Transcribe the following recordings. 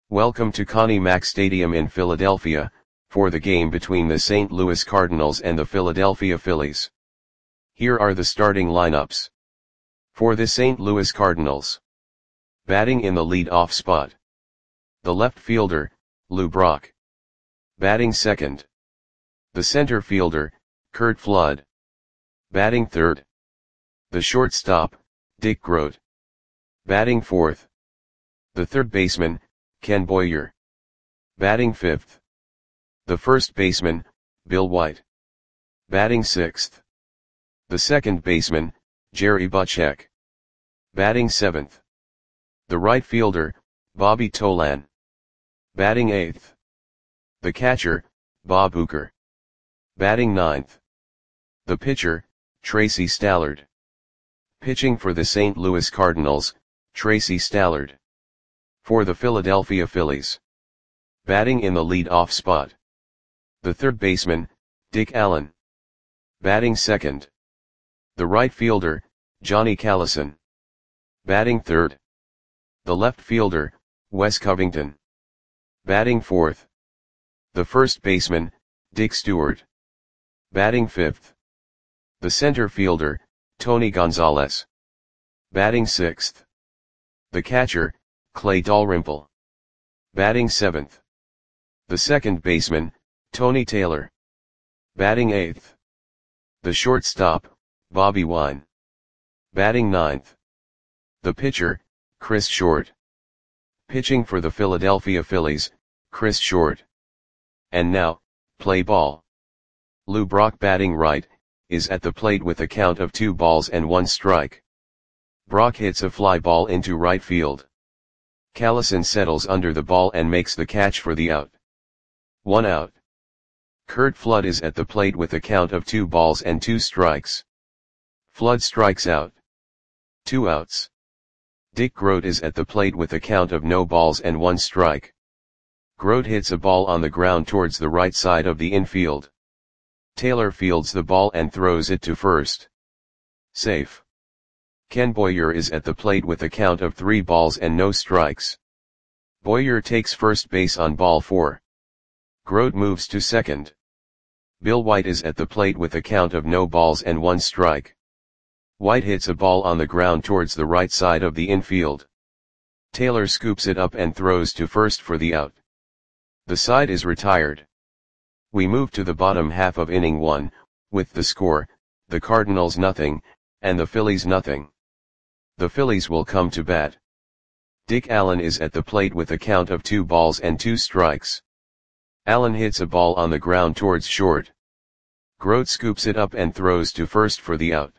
Welcome to Connie Mack Stadium in Philadelphia, for the game between the St. Louis Cardinals and the Philadelphia Phillies. Here are the starting lineups. For the St. Louis Cardinals. Batting in the lead-off spot. The left fielder, Lou Brock. Batting second. The center fielder, Curt Flood. Batting third. The shortstop, Dick Groat. Batting fourth. The third baseman, Ken Boyer. Batting fifth. The first baseman, Bill White. Batting sixth. The second baseman, Jerry Butchek. Batting seventh. The right fielder, Bobby Tolan. Batting eighth. The catcher, Bob Uecker. Batting ninth. The pitcher, Tracy Stallard. Pitching for the St. Louis Cardinals, Tracy Stallard. For the Philadelphia Phillies. Batting in the lead-off spot. The third baseman, Dick Allen. Batting second. The right fielder, Johnny Callison. Batting third. The left fielder, Wes Covington. Batting fourth. The first baseman, Dick Stewart. Batting fifth. The center fielder, Tony Gonzalez. Batting sixth. The catcher, Clay Dalrymple. Batting seventh. The second baseman, Tony Taylor. Batting eighth. The shortstop, Bobby Wine. Batting ninth. The pitcher, Chris Short. Pitching for the Philadelphia Phillies, Chris Short. And now, play ball. Lou Brock batting right, is at the plate with a count of 2 balls and 1 strike. Brock hits a fly ball into right field. Callison settles under the ball and makes the catch for the out. 1 out. Curt Flood is at the plate with a count of 2 balls and 2 strikes. Flood strikes out. 2 outs. Dick Groat is at the plate with a count of no balls and 1 strike. Groat hits a ball on the ground towards the right side of the infield. Taylor fields the ball and throws it to first. Safe. Ken Boyer is at the plate with a count of 3 balls and no strikes. Boyer takes first base on ball 4. Groat moves to second. Bill White is at the plate with a count of no balls and 1 strike. White hits a ball on the ground towards the right side of the infield. Taylor scoops it up and throws to first for the out. The side is retired. We move to the bottom half of inning 1, with the score, the Cardinals nothing, and the Phillies nothing. The Phillies will come to bat. Dick Allen is at the plate with a count of 2 balls and 2 strikes. Allen hits a ball on the ground towards short. Groat scoops it up and throws to first for the out.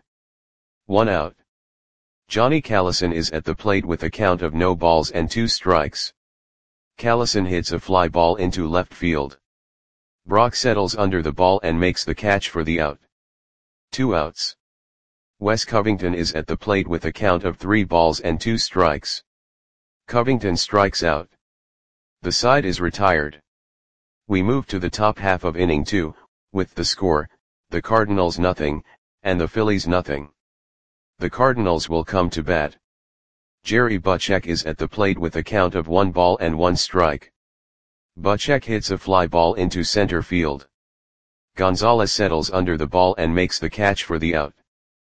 1 out. Johnny Callison is at the plate with a count of no balls and 2 strikes. Callison hits a fly ball into left field. Brock settles under the ball and makes the catch for the out. 2 outs. Wes Covington is at the plate with a count of 3 balls and 2 strikes. Covington strikes out. The side is retired. We move to the top half of inning 2, with the score, the Cardinals nothing, and the Phillies nothing. The Cardinals will come to bat. Jerry Butchek is at the plate with a count of 1 ball and 1 strike. Butchek hits a fly ball into center field. Gonzalez settles under the ball and makes the catch for the out.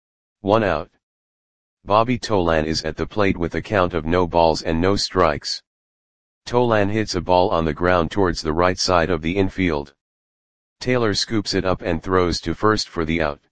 1 out. Bobby Tolan is at the plate with a count of no balls and no strikes. Tolan hits a ball on the ground towards the right side of the infield. Taylor scoops it up and throws to first for the out.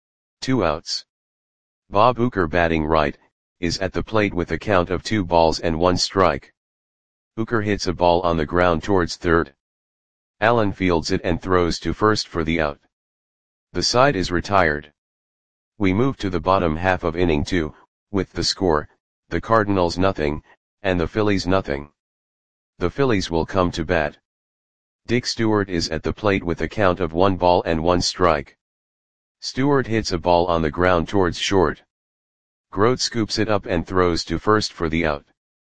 2 outs. Bob Uecker batting right, is at the plate with a count of 2 balls and 1 strike. Uecker hits a ball on the ground towards third. Allen fields it and throws to first for the out. The side is retired. We move to the bottom half of inning 2, with the score, the Cardinals nothing, and the Phillies nothing. The Phillies will come to bat. Dick Stewart is at the plate with a count of 1 ball and 1 strike. Stewart hits a ball on the ground towards short. Groat scoops it up and throws to first for the out.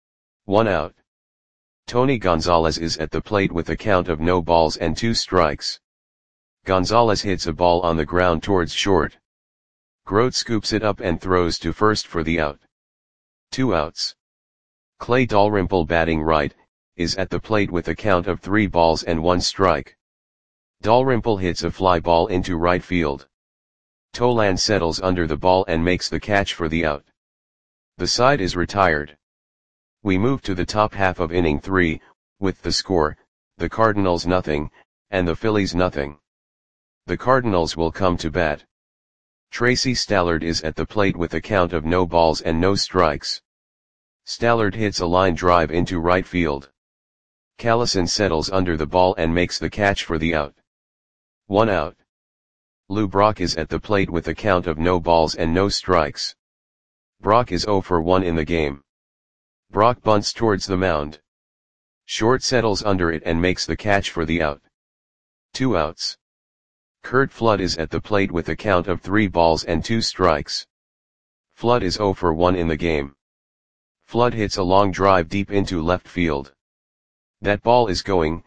1 out. Tony Gonzalez is at the plate with a count of no balls and 2 strikes. Gonzalez hits a ball on the ground towards short. Groat scoops it up and throws to first for the out. 2 outs. Clay Dalrymple batting right, is at the plate with a count of 3 balls and 1 strike. Dalrymple hits a fly ball into right field. Tolan settles under the ball and makes the catch for the out. The side is retired. We move to the top half of inning 3, with the score, the Cardinals nothing, and the Phillies nothing. The Cardinals will come to bat. Tracy Stallard is at the plate with a count of no balls and no strikes. Stallard hits a line drive into right field. Callison settles under the ball and makes the catch for the out. 1 out. Lou Brock is at the plate with a count of no balls and no strikes. Brock is 0 for 1 in the game. Brock bunts towards the mound. Short settles under it and makes the catch for the out. 2 outs. Curt Flood is at the plate with a count of 3 balls and 2 strikes. Flood is 0 for 1 in the game. Flood hits a long drive deep into left field. That ball is gone.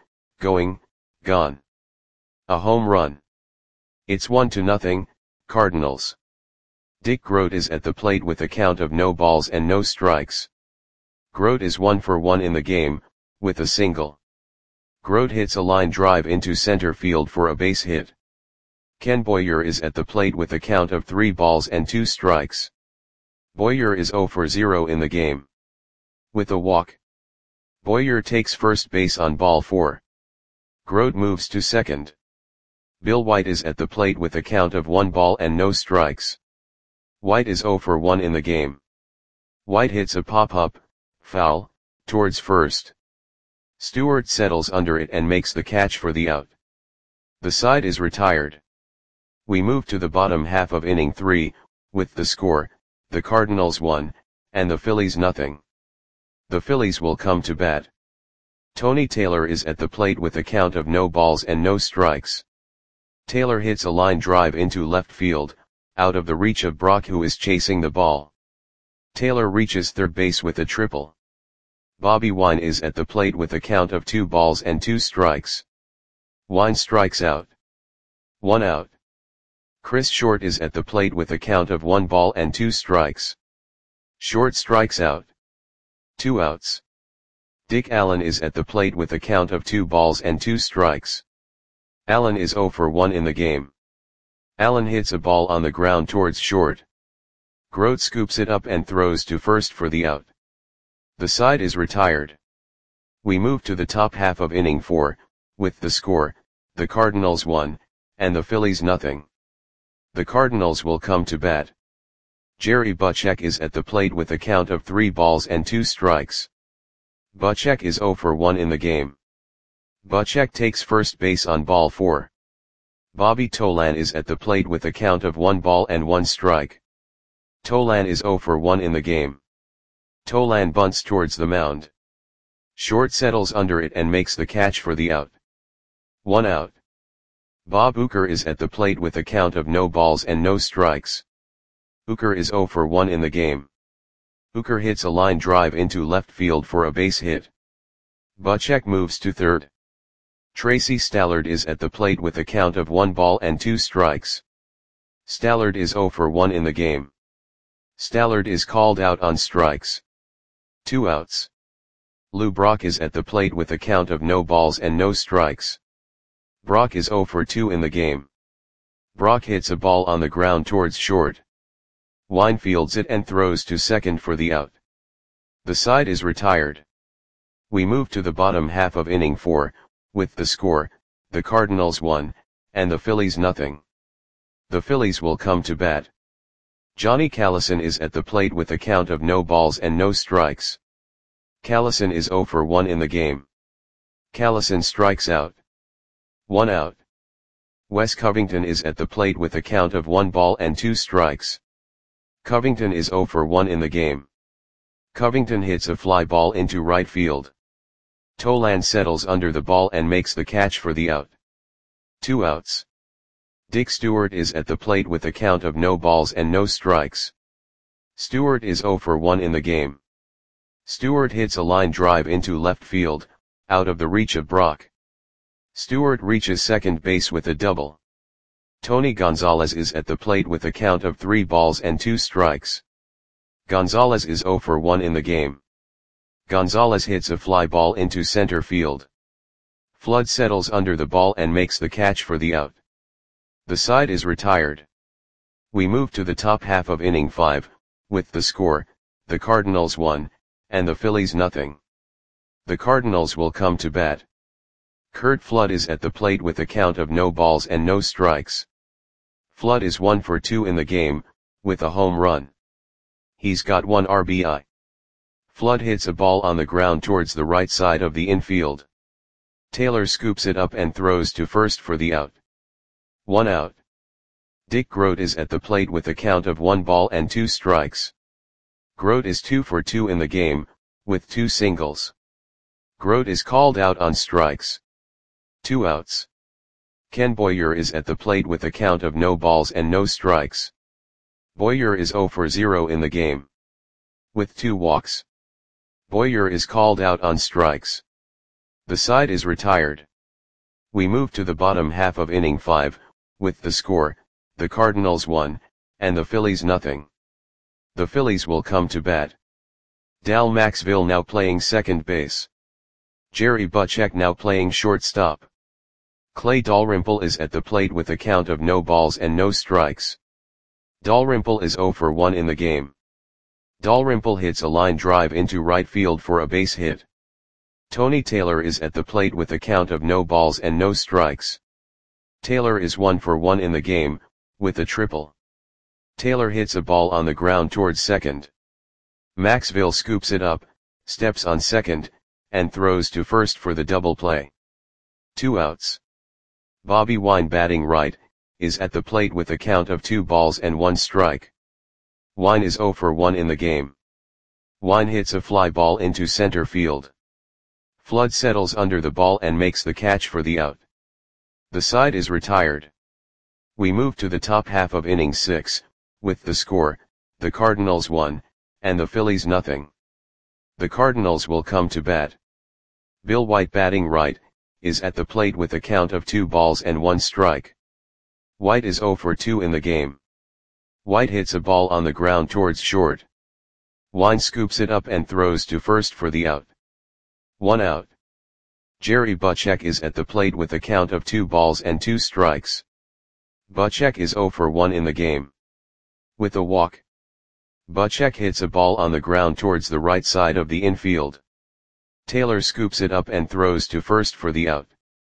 A home run. It's 1-0, Cardinals. Dick Groat is at the plate with a count of no balls and no strikes. Groat is 1 for 1 in the game, with a single. Groat hits a line drive into center field for a base hit. Ken Boyer is at the plate with a count of 3 balls and 2 strikes. Boyer is 0 for 0 in the game. With a walk. Boyer takes first base on ball 4. Groat moves to second. Bill White is at the plate with a count of 1 ball and no strikes. White is 0 for 1 in the game. White hits a pop-up, foul, towards first. Stewart settles under it and makes the catch for the out. The side is retired. We move to the bottom half of inning 3, with the score, the Cardinals 1, and the Phillies nothing. The Phillies will come to bat. Tony Taylor is at the plate with a count of no balls and no strikes. Taylor hits a line drive into left field, out of the reach of Brock, who is chasing the ball. Taylor reaches third base with a triple. Bobby Wine is at the plate with a count of 2 balls and 2 strikes. Wine strikes out. 1 out. Chris Short is at the plate with a count of 1 ball and 2 strikes. Short strikes out. 2 outs. Dick Allen is at the plate with a count of 2 balls and 2 strikes. Allen is 0 for 1 in the game. Allen hits a ball on the ground towards short. Groat scoops it up and throws to first for the out. The side is retired. We move to the top half of inning 4, with the score, the Cardinals 1, and the Phillies nothing. The Cardinals will come to bat. Jerry Butchek is at the plate with a count of 3 balls and 2 strikes. Butchek is 0 for 1 in the game. Butchek takes first base on ball 4. Bobby Tolan is at the plate with a count of 1 ball and 1 strike. Tolan is 0 for 1 in the game. Tolan bunts towards the mound. Short settles under it and makes the catch for the out. 1 out. Bob Uecker is at the plate with a count of no balls and no strikes. Uecker is 0 for 1 in the game. Uecker hits a line drive into left field for a base hit. Butchek moves to third. Tracy Stallard is at the plate with a count of 1 ball and 2 strikes. Stallard is 0 for 1 in the game. Stallard is called out on strikes. 2 outs. Lou Brock is at the plate with a count of no balls and no strikes. Brock is 0 for 2 in the game. Brock hits a ball on the ground towards short. Wine fields it and throws to second for the out. The side is retired. We move to the bottom half of inning 4, with the score, the Cardinals 1, and the Phillies nothing. The Phillies will come to bat. Johnny Callison is at the plate with a count of no balls and no strikes. Callison is 0 for 1 in the game. Callison strikes out. 1 out. Wes Covington is at the plate with a count of 1 ball and 2 strikes. Covington is 0 for 1 in the game. Covington hits a fly ball into right field. Tolan settles under the ball and makes the catch for the out. 2 outs. Dick Stewart is at the plate with a count of no balls and no strikes. Stewart is 0 for 1 in the game. Stewart hits a line drive into left field, out of the reach of Brock. Stewart reaches second base with a double. Tony Gonzalez is at the plate with a count of 3 balls and 2 strikes. Gonzalez is 0 for 1 in the game. Gonzalez hits a fly ball into center field. Flood settles under the ball and makes the catch for the out. The side is retired. We move to the top half of inning 5, with the score, the Cardinals 1, and the Phillies nothing. The Cardinals will come to bat. Curt Flood is at the plate with a count of no balls and no strikes. Flood is 1 for 2 in the game, with a home run. He's got 1 RBI. Flood hits a ball on the ground towards the right side of the infield. Taylor scoops it up and throws to first for the out. 1 out. Dick Groat is at the plate with a count of 1 ball and 2 strikes. Groat is 2 for 2 in the game, with 2 singles. Groat is called out on strikes. 2 outs. Ken Boyer is at the plate with a count of no balls and no strikes. Boyer is 0 for 0 in the game, with 2 walks. Boyer is called out on strikes. The side is retired. We move to the bottom half of inning 5, with the score, the Cardinals 1, and the Phillies nothing. The Phillies will come to bat. Dal Maxville now playing second base. Jerry Butchek now playing shortstop. Clay Dalrymple is at the plate with a count of no balls and no strikes. Dalrymple is 0 for 1 in the game. Dalrymple hits a line drive into right field for a base hit. Tony Taylor is at the plate with a count of no balls and no strikes. Taylor is 1 for 1 in the game, with a triple. Taylor hits a ball on the ground towards second. Maxville scoops it up, steps on second, and throws to first for the double play. 2 outs. Bobby Wine batting right, is at the plate with a count of 2 balls and 1 strike. Wine is 0 for 1 in the game. Wine hits a fly ball into center field. Flood settles under the ball and makes the catch for the out. The side is retired. We move to the top half of inning 6, with the score, the Cardinals 1, and the Phillies nothing. The Cardinals will come to bat. Bill White batting right, is at the plate with a count of 2 balls and 1 strike. White is 0 for 2 in the game. White hits a ball on the ground towards short. Wine scoops it up and throws to first for the out. 1 out. Jerry Butchek is at the plate with a count of 2 balls and 2 strikes. Butchek is 0 for 1 in the game, with a walk. Butchek hits a ball on the ground towards the right side of the infield. Taylor scoops it up and throws to first for the out.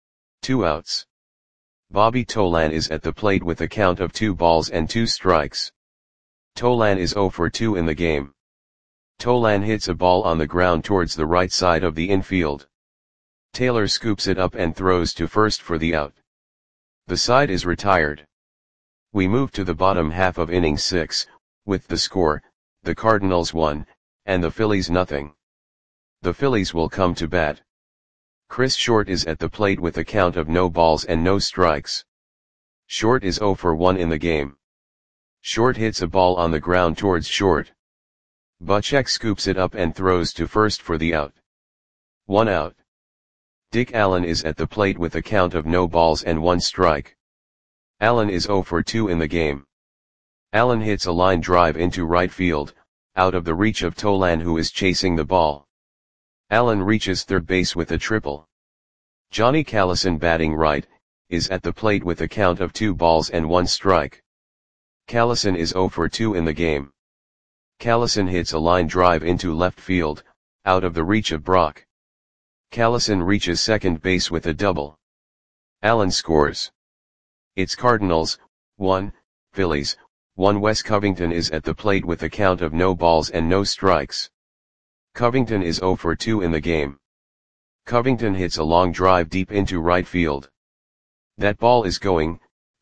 2 outs. Bobby Tolan is at the plate with a count of 2 balls and 2 strikes. Tolan is 0 for 2 in the game. Tolan hits a ball on the ground towards the right side of the infield. Taylor scoops it up and throws to first for the out. The side is retired. We move to the bottom half of inning 6, with the score, the Cardinals 1, and the Phillies nothing. The Phillies will come to bat. Chris Short is at the plate with a count of no balls and no strikes. Short is 0 for 1 in the game. Short hits a ball on the ground towards short. Butchek scoops it up and throws to first for the out. 1 out. Dick Allen is at the plate with a count of no balls and 1 strike. Allen is 0 for 2 in the game. Allen hits a line drive into right field, out of the reach of Tolan, who is chasing the ball. Allen reaches third base with a triple. Johnny Callison batting right, is at the plate with a count of 2 balls and 1 strike. Callison is 0 for 2 in the game. Callison hits a line drive into left field, out of the reach of Brock. Callison reaches second base with a double. Allen scores. It's Cardinals 1, Phillies 1. Wes Covington is at the plate with a count of no balls and no strikes. Covington is 0 for 2 in the game. Covington hits a long drive deep into right field. That ball is gone.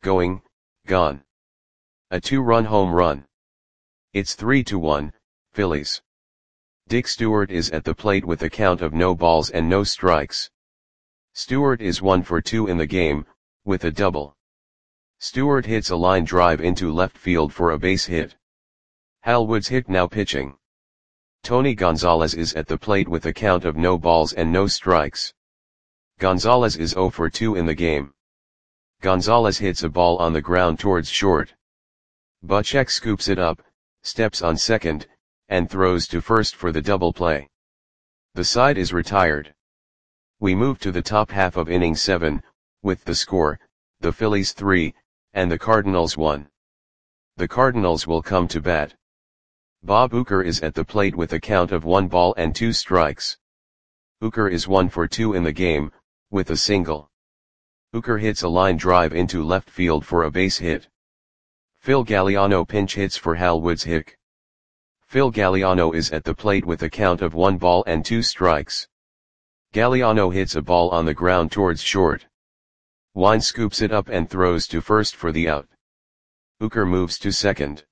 A 2-run home run. It's 3-1, Phillies. Dick Stewart is at the plate with a count of no balls and no strikes. Stewart is 1 for 2 in the game, with a double. Stewart hits a line drive into left field for a base hit. Hal Woods now pitching. Tony Gonzalez is at the plate with a count of no balls and no strikes. Gonzalez is 0 for 2 in the game. Gonzalez hits a ball on the ground towards short. Butchek scoops it up, steps on second, and throws to first for the double play. The side is retired. We move to the top half of inning 7, with the score, the Phillies 3, and the Cardinals 1. The Cardinals will come to bat. Bob Uecker is at the plate with a count of 1 ball and 2 strikes. Uecker is 1 for 2 in the game, with a single. Uecker hits a line drive into left field for a base hit. Phil Galliano pinch hits for Hal Woods-Hick. Phil Galliano is at the plate with a count of 1 ball and 2 strikes. Galliano hits a ball on the ground towards short. Wine scoops it up and throws to first for the out. Uecker moves to second.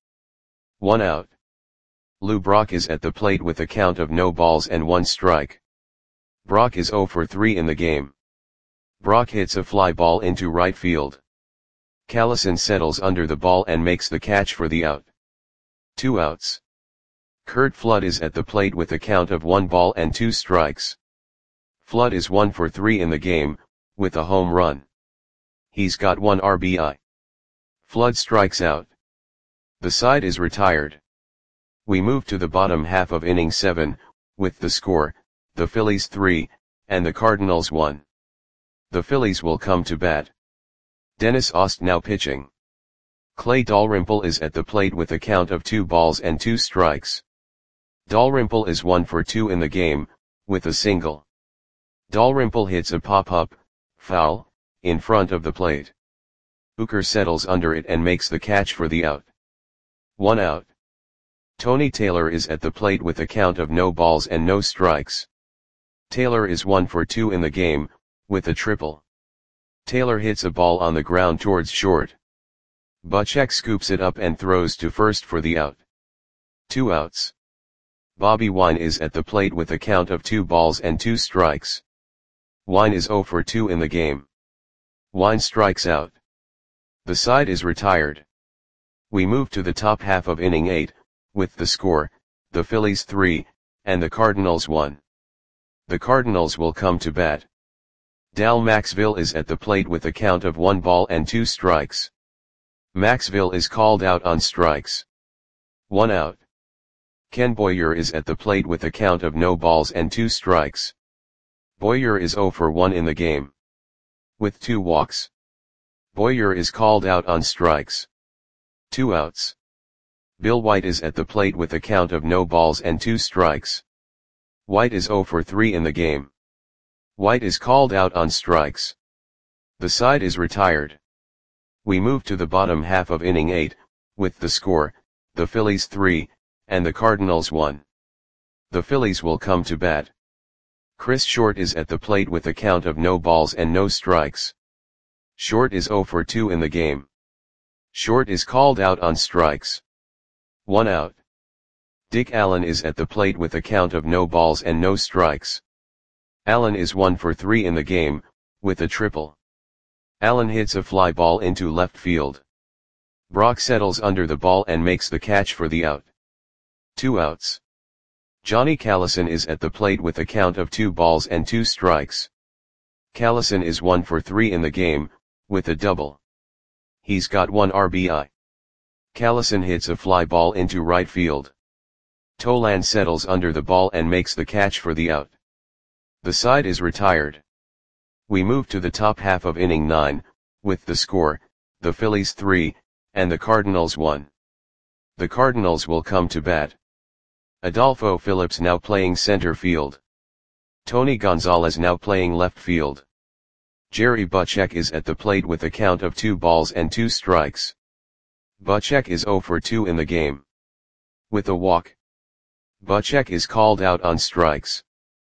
1 out. Lou Brock is at the plate with a count of no balls and 1 strike. Brock is 0 for 3 in the game. Brock hits a fly ball into right field. Callison settles under the ball and makes the catch for the out. 2 outs. Curt Flood is at the plate with a count of 1 ball and 2 strikes. Flood is 1 for 3 in the game, with a home run. He's got 1 RBI. Flood strikes out. The side is retired. We move to the bottom half of inning 7, with the score, the Phillies 3, and the Cardinals 1. The Phillies will come to bat. Dennis Ost now pitching. Clay Dalrymple is at the plate with a count of 2 balls and 2 strikes. Dalrymple is 1 for 2 in the game, with a single. Dalrymple hits a pop-up, foul, in front of the plate. Uecker settles under it and makes the catch for the out. 1 out. Tony Taylor is at the plate with a count of no balls and no strikes. Taylor is 1 for 2 in the game, with a triple. Taylor hits a ball on the ground towards short. Buchek scoops it up and throws to first for the out. 2 outs. Bobby Wine is at the plate with a count of 2 balls and 2 strikes. Wine is 0 for 2 in the game. Wine strikes out. The side is retired. We move to the top half of inning 8, with the score, the Phillies 3, and the Cardinals 1. The Cardinals will come to bat. Dal Maxville is at the plate with a count of 1 ball and 2 strikes. Maxville is called out on strikes. 1 out. Ken Boyer is at the plate with a count of no balls and 2 strikes. Boyer is 0 for 1 in the game. With 2 walks. Boyer is called out on strikes. 2 outs. Bill White is at the plate with a count of no balls and 2 strikes. White is 0 for 3 in the game. White is called out on strikes. The side is retired. We move to the bottom half of inning 8, with the score, the Phillies 3, and the Cardinals 1. The Phillies will come to bat. Chris Short is at the plate with a count of no balls and no strikes. Short is 0 for 2 in the game. Short is called out on strikes. 1 out. Dick Allen is at the plate with a count of no balls and no strikes. Allen is 1 for 3 in the game, with a triple. Allen hits a fly ball into left field. Brock settles under the ball and makes the catch for the out. 2 outs. Johnny Callison is at the plate with a count of 2 balls and 2 strikes. Callison is 1 for 3 in the game, with a double. He's got 1 RBI. Callison hits a fly ball into right field. Tolan settles under the ball and makes the catch for the out. The side is retired. We move to the top half of inning 9, with the score, the Phillies 3, and the Cardinals 1. The Cardinals will come to bat. Adolfo Phillips now playing center field. Tony Gonzalez now playing left field. Jerry Buchek is at the plate with a count of 2 balls and 2 strikes. Buchek is 0 for 2 in the game. With a walk. Buchek is called out on strikes.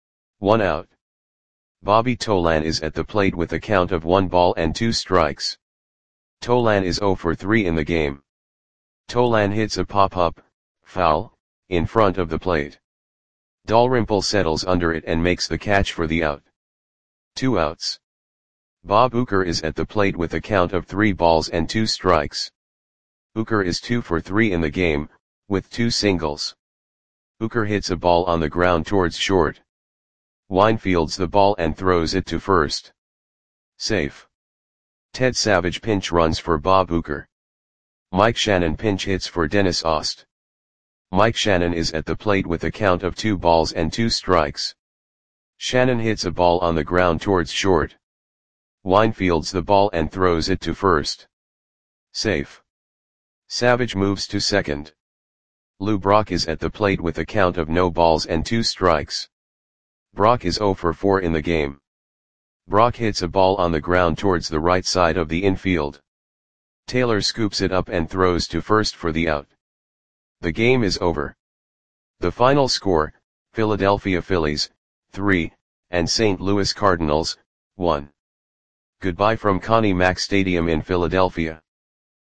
1 out. Bobby Tolan is at the plate with a count of 1 ball and 2 strikes. Tolan is 0 for 3 in the game. Tolan hits a pop-up, foul, in front of the plate. Dalrymple settles under it and makes the catch for the out. 2 outs. Bob Uecker is at the plate with a count of 3 balls and 2 strikes. Uecker is 2 for 3 in the game, with 2 singles. Uecker hits a ball on the ground towards short. Wine fields the ball and throws it to first. Safe. Ted Savage pinch runs for Bob Uecker. Mike Shannon pinch hits for Dennis Ost. Mike Shannon is at the plate with a count of 2 balls and 2 strikes. Shannon hits a ball on the ground towards short. Wine fields the ball and throws it to first. Safe. Savage moves to second. Lou Brock is at the plate with a count of no balls and 2 strikes. Brock is 0 for 4 in the game. Brock hits a ball on the ground towards the right side of the infield. Taylor scoops it up and throws to first for the out. The game is over. The final score, Philadelphia Phillies, 3, and St. Louis Cardinals, 1. Goodbye from Connie Mack Stadium in Philadelphia.